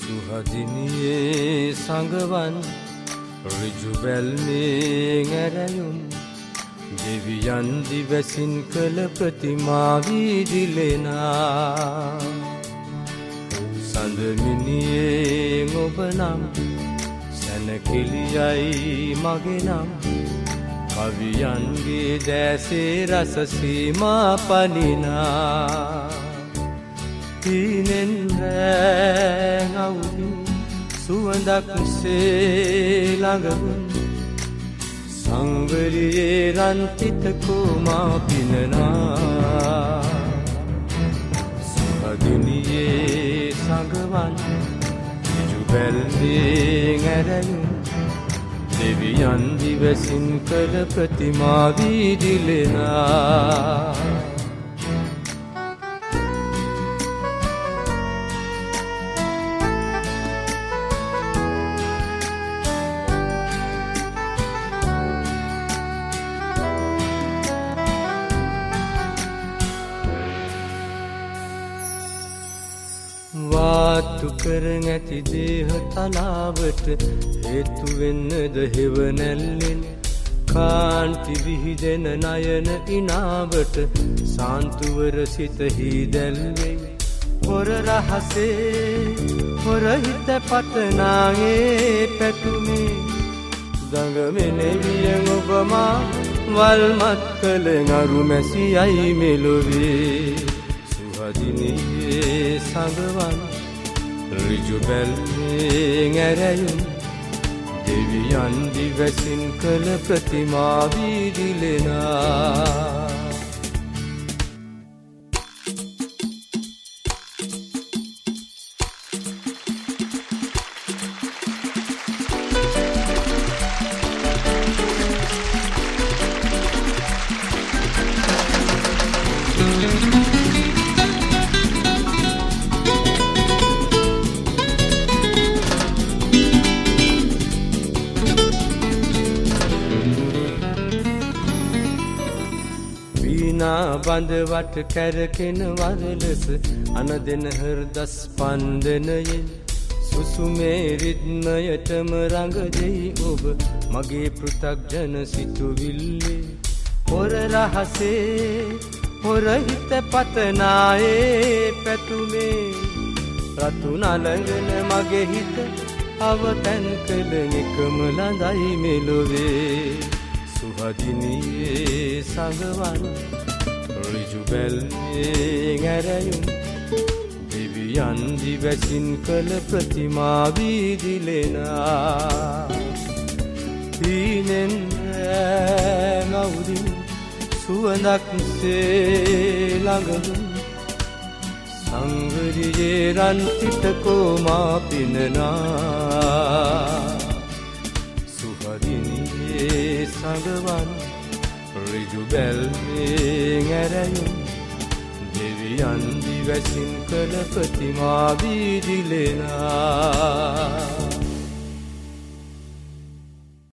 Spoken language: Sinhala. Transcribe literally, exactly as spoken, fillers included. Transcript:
සුහදිනියේ සඟවන් ඍජු බැල්මෙන් ඇරයුම් දෙවියන් දිවසින් කළ ප්‍රතිමා වීදිලෙනා සඳමිනියෙන් ඔබ නම් සැනකෙළියයි මගේ නම් කවියන්ගේ දැසේ රස සීමා පනිනා තීනෙන් රැං අවුදින් සුවඳක් සේ ළඟවුන් සංවරියේ රන්තිත කුමා පිනනා සුහදිනියේ සඟවන් ඍජු බැල්මෙන් ඇරයුම් දෙවියන් දිවසින් කළ ප්‍රතිමා වීදිලෙනා වාතු කරන් ඇති දේහ තලාවට හේතු වෙන්නද හෙවණැල්ලෙන් කාන්ති විහිදෙන නයන ඉනාවට සාන්තුවර සිත හිදැල්වේ හොර රහසේ හොර හිත පතනාගේ පැතුමේ දඟමෙනෙවියෙන් ඔබමා වල්මත් කළ නරු මැසියයි මෙලොවේ සුහදිනියේ සඟවන් ඍජු බැල්මෙන් ඇරයුම් දෙවියන් දිවසින් කළ ප්‍රතිමා වීදිලෙනා බඳවට කැරකෙන වරලස අනදෙන හෘද ස්පන්දනයෙන් සුසුමේ රිද්මයටම රඟදෙයි ඔබ මගේ පෘථග්ජන සිතුවිල්ලේ හොර රහසේ හොර හිත පතනායේ පැතුමේ රතු නලඟන මගේ හිත අවතැන් කළ එකම ළඳයි මෙලොවේ සුහදිනියේ සඟවන් ඍජු බැල්මෙන් ඇරයුම් දෙවියන් දිවසින් කළ ප්‍රතිමා වීදිලෙනා තීනෙන් රැං අවුදින් සුවඳක් සේ ළඟවුන් සංවරියේ රන්තිත කුමා පිනනා සුහදිනියේ සඟවන් ඍජු බැල්මෙන් ඇරයුම් දෙවියන් දිවසින් කළ ප්‍රතිමා වීදිලෙනා